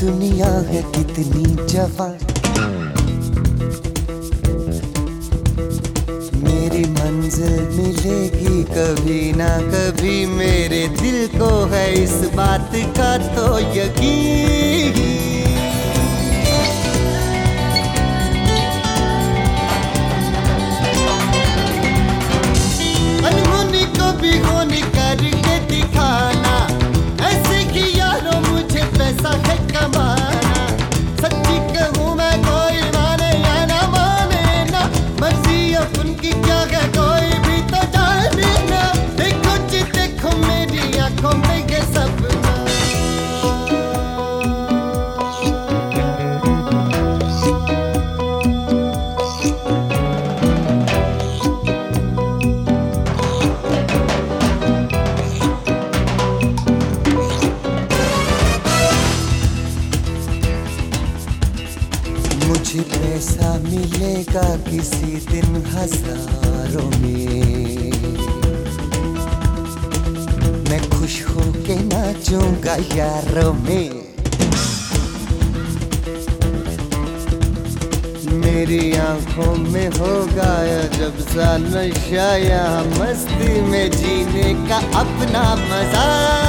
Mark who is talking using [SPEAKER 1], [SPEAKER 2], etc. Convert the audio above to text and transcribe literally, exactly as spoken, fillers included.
[SPEAKER 1] दुनिया है कितनी जवान, मेरी मंजिल मिलेगी कभी ना कभी, मेरे दिल को है इस बात का तो यकीन। अनहोनी को भी होनी करके दिखाना, ऐसे कि यारों मुझे पैसा है कमाना। सच्ची कहूँ मैं कोई माने या ना माने ना, मर्जी उनकी क्या है कोई भी तो जाने ना। देखो जी देखो मेरी आंखों में ये सपना, मुझे पैसा मिलेगा किसी दिन हजारों में, मैं खुश होके नाचूंगा यारों में। मेरी आंखों में होगा जब सा नशा, यहाँ मस्ती में जीने का अपना मजा।